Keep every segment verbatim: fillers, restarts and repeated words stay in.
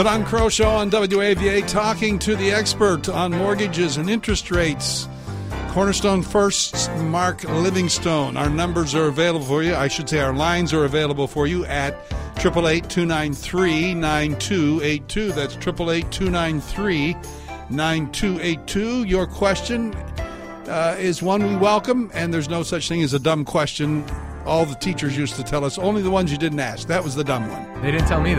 The Don Crow Show on W A V A, talking to the expert on mortgages and interest rates. Cornerstone First, Mark Livingstone. Our numbers are available for you. I should say our lines are available for you at eight eight eight, two nine three, nine two eight two. That's eight eight eight, two nine three, nine two eight two. Your question uh, is one we welcome, and there's no such thing as a dumb question. All the teachers used to tell us, only the ones you didn't ask. That was the dumb one. They didn't tell me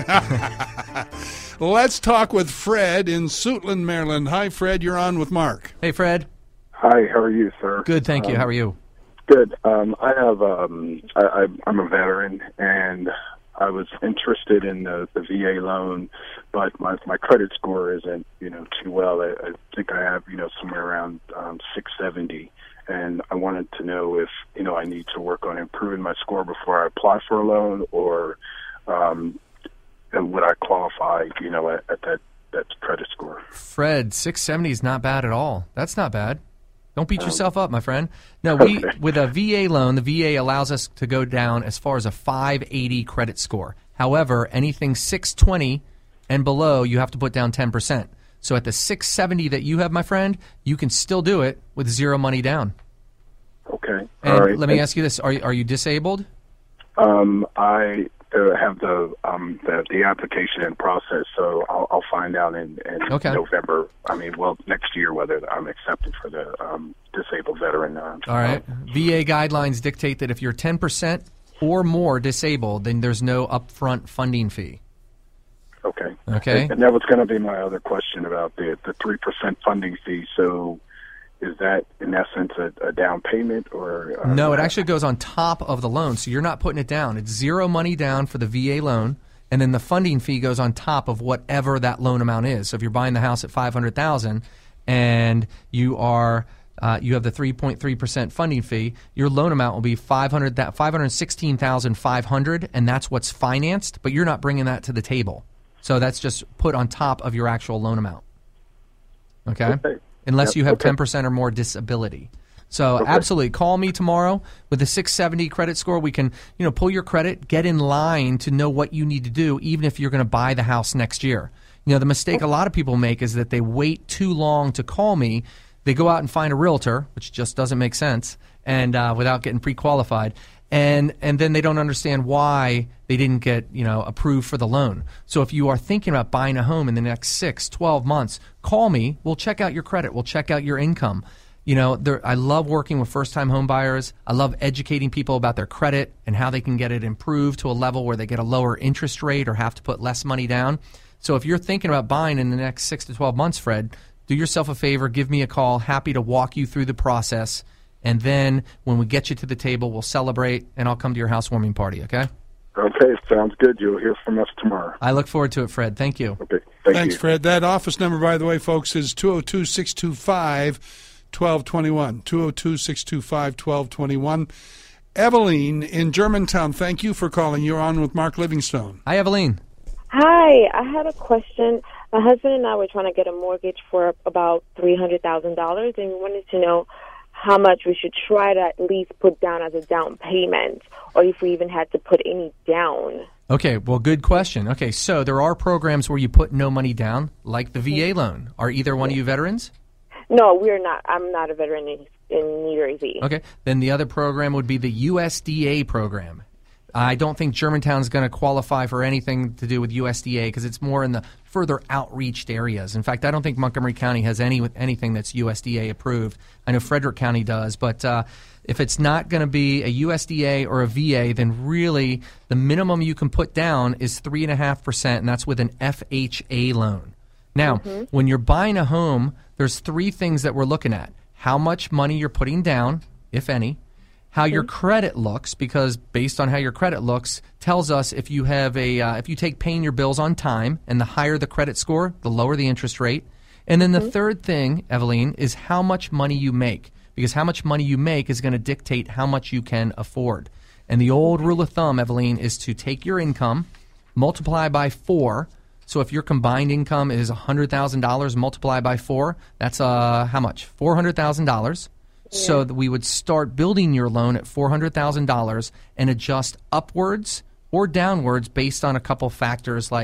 that. Let's talk with Fred in Suitland, Maryland. Hi, Fred. You're on with Mark. Hey, Fred. Hi. How are you, sir? Good, thank you. Um, How are you? Good. Um, I have. Um, I, I, I'm a veteran, and I was interested in the, the V A loan, but my my credit score isn't, you know, too well. I, I think I have, you know, somewhere around um, six seventy. And I wanted to know if, you know, I need to work on improving my score before I apply for a loan, or um, would I qualify, you know, at, at that, that credit score? Fred, six seventy is not bad at all. That's not bad. Don't beat um, yourself up, my friend. No, we okay. with a V A loan, the V A allows us to go down as far as a five eighty credit score. However, anything six twenty and below, you have to put down ten percent. So at the six seventy that you have, my friend, you can still do it with zero money down. Okay. And all right. let me ask you this: Are are you disabled? Um, I uh, have the um the, the application in process, so I'll, I'll find out in, in okay. November. I mean, well, next year whether I'm accepted for the um, disabled veteran. Uh, All right. V A guidelines dictate that if you're ten percent or more disabled, then there's no upfront funding fee. Okay. Okay. And, and that was going to be my other question about the the three percent funding fee. So, is that in essence a, a down payment, or uh, no? It actually goes on top of the loan, so you're not putting it down. It's zero money down for the V A loan, and then the funding fee goes on top of whatever that loan amount is. So if you're buying the house at five hundred thousand, and you are uh, you have the three point three percent funding fee, your loan amount will be five hundred five hundred sixteen thousand five hundred, and that's what's financed. But you're not bringing that to the table. So that's just put on top of your actual loan amount. Okay? Okay. Unless Yep. you have Okay. ten percent or more disability. So Okay. absolutely, call me tomorrow with a six seventy credit score. We can, you know, pull your credit, get in line to know what you need to do, even if you're going to buy the house next year. You know, the mistake a lot of people make is that they wait too long to call me. They go out and find a realtor, which just doesn't make sense, and uh, without getting pre-qualified. And and then they don't understand why they didn't get, you know, approved for the loan. So if you are thinking about buying a home in the next six, twelve months, call me. We'll check out your credit. We'll check out your income. You know, there, I love working with first-time home buyers. I love educating people about their credit and how they can get it improved to a level where they get a lower interest rate or have to put less money down. So if you're thinking about buying in the next six to twelve months, Fred, do yourself a favor. Give me a call. Happy to walk you through the process. And then when we get you to the table, we'll celebrate, and I'll come to your housewarming party, okay? Okay, sounds good. You'll hear from us tomorrow. I look forward to it, Fred. Thank you. Okay, thank Thanks, you. Fred. That office number, by the way, folks, is two oh two, six two five, one two two one. two oh two, six two five, one two two one. Eveline in Germantown, thank you for calling. You're on with Mark Livingstone. Hi, Eveline. Hi, I had a question. My husband and I were trying to get a mortgage for about three hundred thousand dollars, and we wanted to know how much we should try to at least put down as a down payment, or if we even had to put any down. Okay, well, good question. Okay, so there are programs where you put no money down, like the V A loan. Are either one of you veterans? No, we're not. I'm not a veteran in, in New Jersey. Okay, then the other program would be the U S D A program. I don't think Germantown is going to qualify for anything to do with U S D A because it's more in the further outreached areas. In fact, I don't think Montgomery County has any anything that's U S D A approved. I know Frederick County does, but uh, if it's not going to be a U S D A or a V A, then really the minimum you can put down is three point five percent, and that's with an F H A loan. Now, mm-hmm. when you're buying a home, there's three things that we're looking at. How much money you're putting down, if any. How your credit looks, because based on how your credit looks, tells us if you have a uh, if you take paying your bills on time, and the higher the credit score, the lower the interest rate. And then the mm-hmm. third thing, Eveline, is how much money you make, because how much money you make is going to dictate how much you can afford. And the old rule of thumb, Eveline, is to take your income, multiply by four. So if your combined income is one hundred thousand dollars, multiply by four, that's uh, how much? four hundred thousand dollars. So that we would start building your loan at four hundred thousand dollars and adjust upwards or downwards based on a couple factors like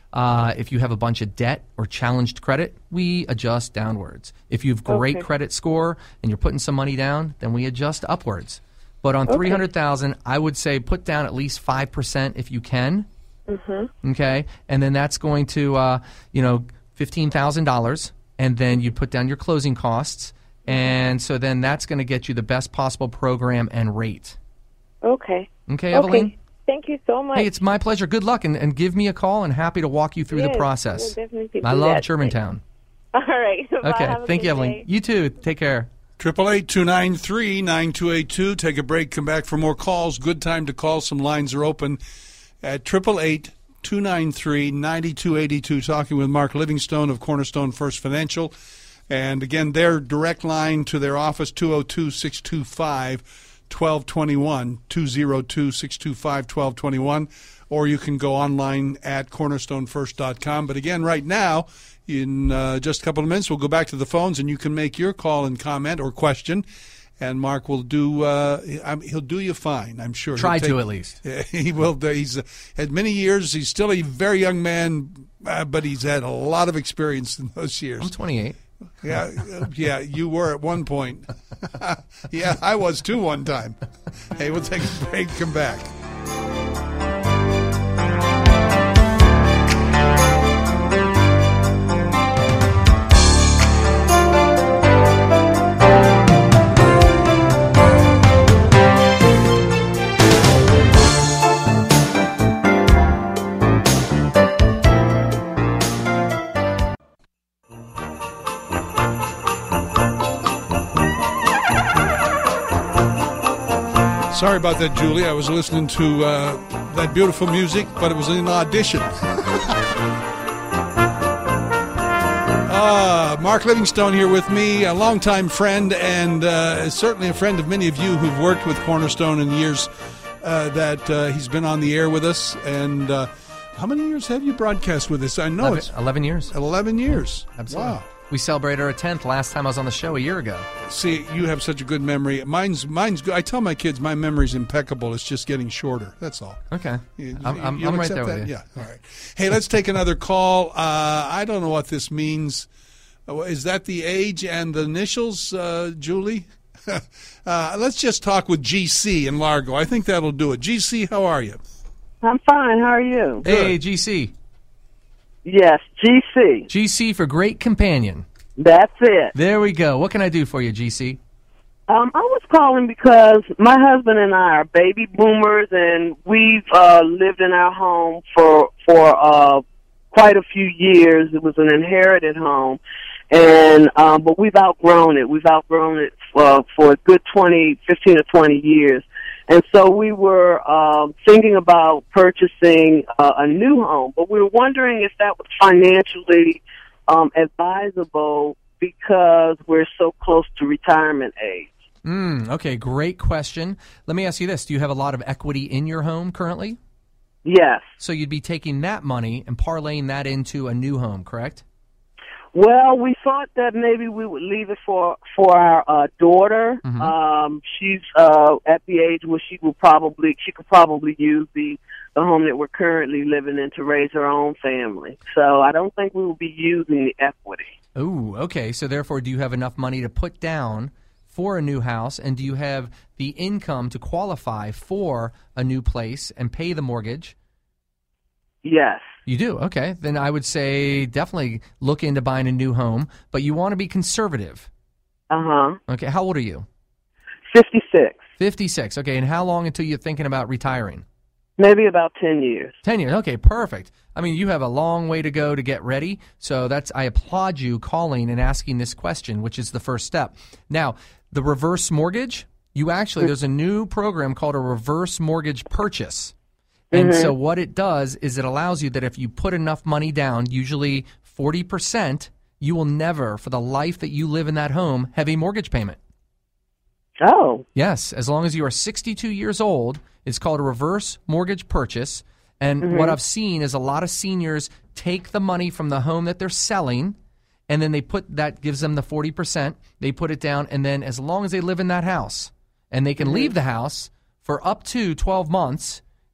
Uh, if you have a bunch of debt or challenged credit, we adjust downwards. If you have great Okay. credit score and you're putting some money down, then we adjust upwards. But on Okay. three hundred thousand dollars, I would say put down at least five percent if you can. Mm-hmm. Okay? And then that's going to, uh, you know, fifteen thousand dollars. And then you put down your closing costs. And so then that's going to get you the best possible program and rate. Okay. Okay, Evelyn? Okay. Thank you so much. Hey, it's my pleasure. Good luck, and, and give me a call, and happy to walk you through Yes, the process. we'll definitely I do love that. Germantown. All right. Bye. Okay, Have a thank good you, Evelyn. day. You too. Take care. Triple eight two nine three nine two eight two. Take a break. Come back for more calls. Good time to call. Some lines are open at triple eight two nine three nine two eight two. Talking with Mark Livingstone of Cornerstone First Financial, and again, their direct line to their office two zero two six two five twelve twenty one two zero two six two five twelve twenty one, or you can go online at cornerstone first dot com. But again, right now, in uh, just a couple of minutes, we'll go back to the phones, and you can make your call and comment or question, and Mark will do. Uh, he'll do you fine, I'm sure. Try He'll take, to, at least. He will. He's uh, had many years. He's still a very young man, uh, but he's had a lot of experience in those years. I'm twenty-eight. Yeah, uh, yeah, you were at one point. Yeah, I was too one time. Hey, we'll take a break. Come back. Sorry about that, Julie. I was listening to uh, that beautiful music, but it was an audition. uh, Mark Livingstone here with me, a longtime friend, and uh, certainly a friend of many of you who've worked with Cornerstone in years uh, that uh, he's been on the air with us. And uh, how many years have you broadcast with us? I know eleven, it's eleven years. eleven years. Absolutely. Wow. We celebrated our tenth last time I was on the show a year ago. See, you have such a good memory. Mine's mine's good. I tell my kids my memory's impeccable. It's just getting shorter. That's all. Okay. You- I'm, I'm, you'll I'm right accept there that? with you. Yeah. All right. Hey, let's take another call. Uh, I don't know what this means. Uh, Is that the age and the initials, uh, Julie? uh, let's just talk with G C in Largo. I think that'll do it. G C, how are you? I'm fine. How are you? Hey, G C. Yes, G C. G C for Great Companion. That's it. There we go. What can I do for you, G C? Um, I was calling because my husband and I are baby boomers, and we've uh, lived in our home for for uh, quite a few years. It was an inherited home, and um, but we've outgrown it. We've outgrown it for, for a good twenty, fifteen or twenty years. And so we were um, thinking about purchasing uh, a new home, but we were wondering if that was financially um, advisable because we're so close to retirement age. Mm, okay, great question. Let me ask you this. Do you have a lot of equity in your home currently? Yes. So you'd be taking that money and parlaying that into a new home, correct? Well, we thought that maybe we would leave it for for our uh, daughter. Mhm. Um, she's uh, at the age where she will probably she could probably use the the home that we're currently living in to raise her own family. So I don't think we will be using the equity. Ooh, okay. So therefore, do you have enough money to put down for a new house, and do you have the income to qualify for a new place and pay the mortgage? Yes. You do? Okay. Then I would say definitely look into buying a new home, but you want to be conservative. Uh huh. Okay. How old are you? Fifty-six. fifty-six. Okay. And how long until you're thinking about retiring? Maybe about ten years. ten years. Okay, perfect. I mean, you have a long way to go to get ready. So that's I applaud you calling and asking this question, which is the first step. Now, the reverse mortgage, you actually, there's a new program called a reverse mortgage purchase. And Mm-hmm. so what it does is it allows you that if you put enough money down, usually forty percent, you will never, for the life that you live in that home, have a mortgage payment. Oh. Yes, as long as you are sixty-two years old, it's called a reverse mortgage purchase. And Mm-hmm. what I've seen is a lot of seniors take the money from the home that they're selling, and then they put that gives them the forty percent. They put it down, and then as long as they live in that house, and they can Mm-hmm. leave the house for up to twelve months,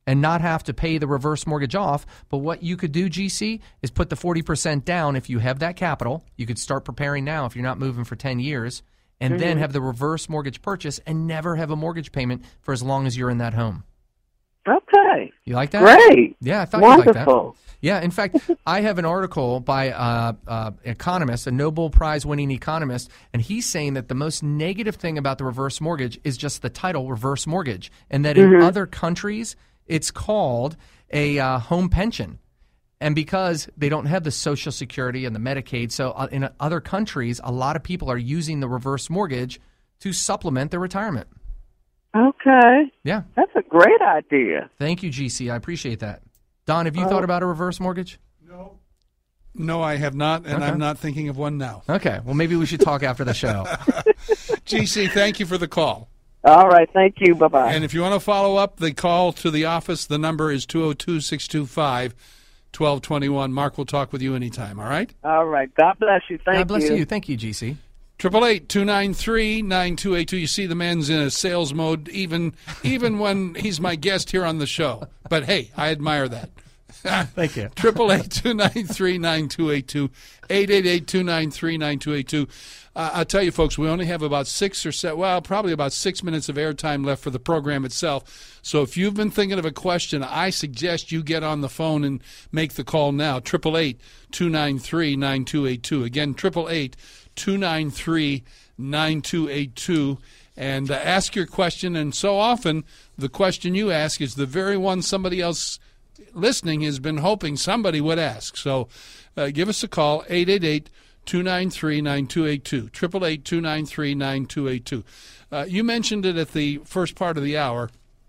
and not have to pay the reverse mortgage off. But what you could do, G C, is put the forty percent down if you have that capital. You could start preparing now if you're not moving for ten years, and mm-hmm. then have the reverse mortgage purchase and never have a mortgage payment for as long as you're in that home. Okay. You like that? Great. Yeah, I thought Wonderful. you liked that. Yeah, in fact, I have an article by uh, uh, economist, a Nobel Prize-winning economist, and he's saying that the most negative thing about the reverse mortgage is just the title, reverse mortgage, and that mm-hmm. in other countries it's called a uh, home pension. And because they don't have the Social Security and the Medicaid, so uh, in other countries, a lot of people are using the reverse mortgage to supplement their retirement. Okay. Yeah. That's a great idea. Thank you, G C. I appreciate that. Don, have you oh. thought about a reverse mortgage? No. No, I have not, and okay. I'm not thinking of one now. Okay. Well, maybe we should talk after the show. G C, thank you for the call. All right. Thank you. Bye-bye. And if you want to follow up the call to the office, the number is two oh two, six two five, one two two one. Mark will talk with you anytime, all right? All right. God bless you. Thank you. God bless you. you. Thank you, G C. Triple eight two nine three nine two eight two. You see, the man's in a sales mode, even even when he's my guest here on the show. But hey, I admire that. Thank you. Triple eight two nine three nine two eight two. Eight eight eight two nine three nine two eight two. Uh, I'll tell you, folks, we only have about six or seven, well, probably about six minutes of airtime left for the program itself. So if you've been thinking of a question, I suggest you get on the phone and make the call now. Triple eight two nine three nine two eight two. Again, triple eight two nine three nine two eight two. And uh, ask your question. And so often, the question you ask is the very one somebody else listening has been hoping somebody would ask. So uh, give us a call, eight eight eight two nine three nine two eight two, eight eight eight two nine three nine two eight two. Uh, you mentioned it at the first part of the hour.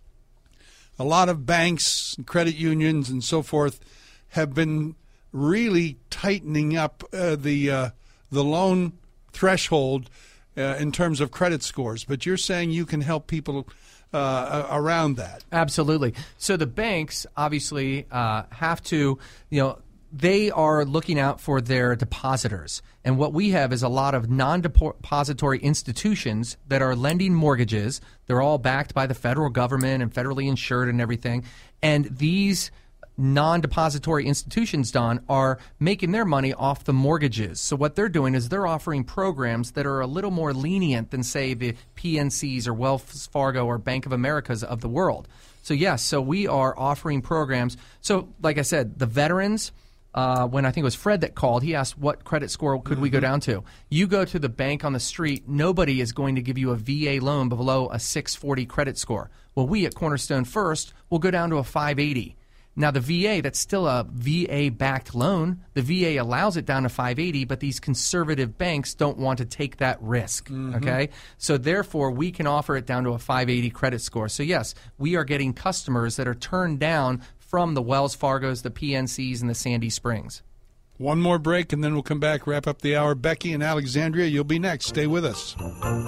A lot of banks, credit unions, and so forth have been really tightening up uh, the uh, the loan threshold uh, in terms of credit scores. But you're saying you can help people Uh, around that. Absolutely. So the banks obviously uh, have to, you know, they are looking out for their depositors. And what we have is a lot of non-depository institutions that are lending mortgages. They're all backed by the federal government and federally insured and everything. And these non-depository institutions, Don, are making their money off the mortgages. So what they're doing is they're offering programs that are a little more lenient than, say, the P N Cs or Wells Fargo or Bank of America's of the world. So, yes, so we are offering programs. So, like I said, the veterans, uh, when I think it was Fred that called, he asked what credit score could mm-hmm. we go down to. You go to the bank on the street, nobody is going to give you a V A loan below a six forty credit score. Well, we at Cornerstone First will go down to a five eighty. Now, the V A, that's still a V A-backed loan. The V A allows it down to five eighty, but these conservative banks don't want to take that risk, mm-hmm. okay? So, therefore, we can offer it down to a five eighty credit score. So, yes, we are getting customers that are turned down from the Wells Fargos, the P N Cs, and the Sandy Springs. One more break, and then we'll come back, wrap up the hour. Becky and Alexandria, you'll be next. Stay with us.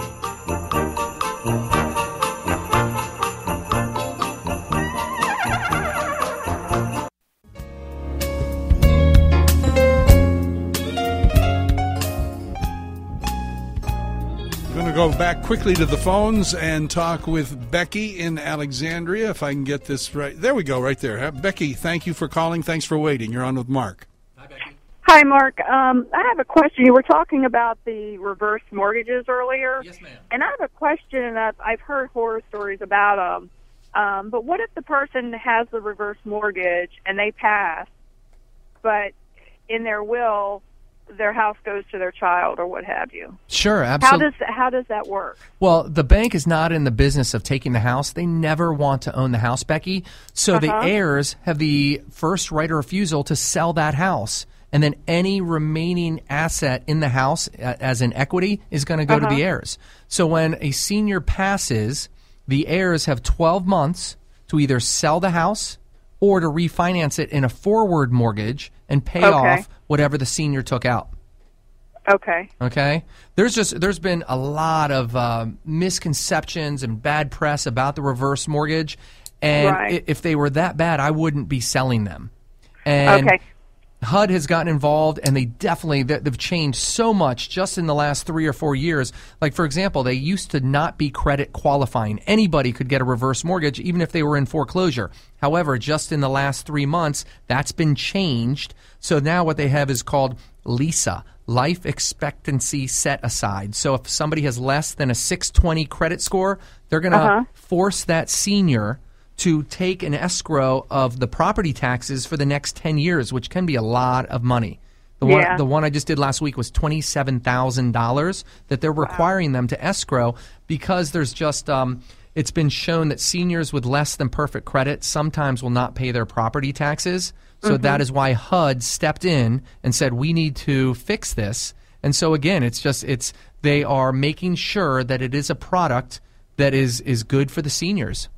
Go back quickly to the phones and talk with Becky in Alexandria, if I can get this right. There we go, right there. Becky, thank you for calling. Thanks for waiting. You're on with Mark. Hi, Becky. Hi, Mark. Um, I have a question. You were talking about the reverse mortgages earlier. Yes, ma'am. And I have a question, and I've, I've heard horror stories about them. Um, but what if the person has the reverse mortgage and they pass, but in their will their house goes to their child or what have you? Sure, absolutely. How does how does that work? Well, the bank is not in the business of taking the house. They never want to own the house, Becky. So uh-huh. the heirs have the first right of refusal to sell that house. And then any remaining asset in the house as an equity is going to go uh-huh. to the heirs. So when a senior passes, the heirs have twelve months to either sell the house or to refinance it in a forward mortgage and pay okay. off whatever the senior took out. Okay. Okay. There's just there's been a lot of uh, misconceptions and bad press about the reverse mortgage, and right. if they were that bad, I wouldn't be selling them. And okay. H U D has gotten involved, and they definitely, they've changed so much just in the last three or four years. Like, for example, they used to not be credit qualifying. Anybody could get a reverse mortgage, even if they were in foreclosure. However, just in the last three months, that's been changed. So now what they have is called LESA, Life Expectancy Set Aside. So if somebody has less than a six twenty credit score, they're going to Uh-huh. force that senior to take an escrow of the property taxes for the next ten years, which can be a lot of money. The one, Yeah. the one I just did last week was twenty-seven thousand dollars that they're requiring them to escrow because there's just, um, it's been shown that seniors with less than perfect credit sometimes will not pay their property taxes. So Mm-hmm. that is why H U D stepped in and said, we need to fix this. And so again, it's just, it's, they are making sure that it is a product that is, is good for the seniors.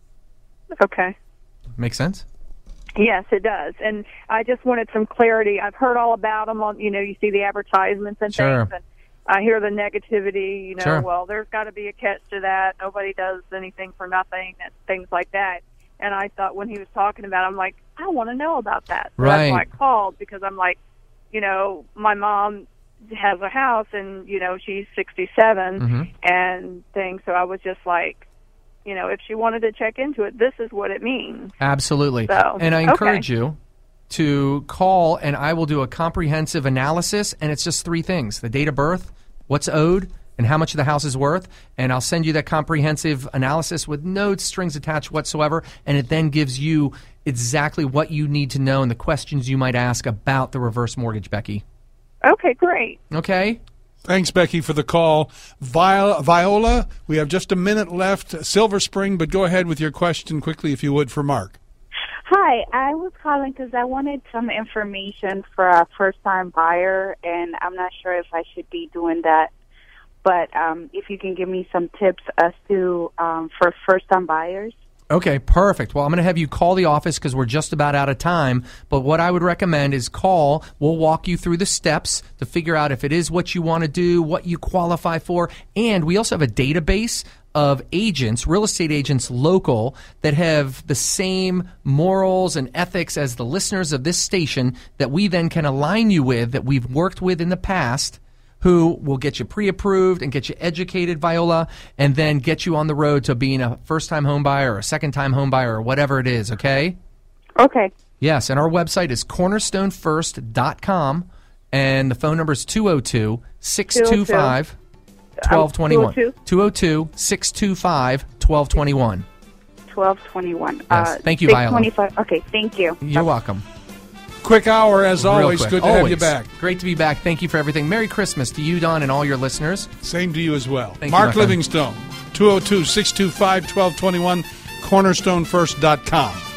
Okay. Make sense? Yes, it does. And I just wanted some clarity. I've heard all about them on, you know, you see the advertisements and Sure. things, and I hear the negativity, you know, Sure. well, there's got to be a catch to that. Nobody does anything for nothing and things like that. And I thought when he was talking about it, I'm like, I want to know about that. So Right. that's why I called, because I'm like, you know, my mom has a house and, you know, she's sixty-seven Mhm. and things. So I was just like, you know, if she wanted to check into it, this is what it means. Absolutely. So, and I encourage okay. you to call, and I will do a comprehensive analysis, and it's just three things: the date of birth, what's owed, and how much the house is worth. And I'll send you that comprehensive analysis with no strings attached whatsoever, and it then gives you exactly what you need to know and the questions you might ask about the reverse mortgage, Becky. Okay, great. Okay? Thanks, Becky, for the call. Vi- Viola, we have just a minute left. Silver Spring, but go ahead with your question quickly, if you would, for Mark. Hi, I was calling because I wanted some information for a first-time buyer, and I'm not sure if I should be doing that. But um, if you can give me some tips as to um, for first-time buyers. Okay, perfect. Well, I'm going to have you call the office because we're just about out of time. But what I would recommend is call. We'll walk you through the steps to figure out if it is what you want to do, what you qualify for. And we also have a database of agents, real estate agents local, that have the same morals and ethics as the listeners of this station that we then can align you with, that we've worked with in the past, who will get you pre-approved and get you educated, Viola, and then get you on the road to being a first-time home buyer or a second-time home buyer or whatever it is, okay? Okay. Yes, and our website is cornerstone first dot com, and the phone number is two oh two, six two five, one two two one. two oh two, six two five, one two two one. twelve twenty-one. Yes, thank you, Viola. Okay, thank you. You're welcome. Quick hour, as Real always. quick. Good to always. have you back. Great to be back. Thank you for everything. Merry Christmas to you, Don, and all your listeners. Same to you as well. Thank you, my Mark friend. Livingstone, two oh two, six two five, one two two one, cornerstone first dot com.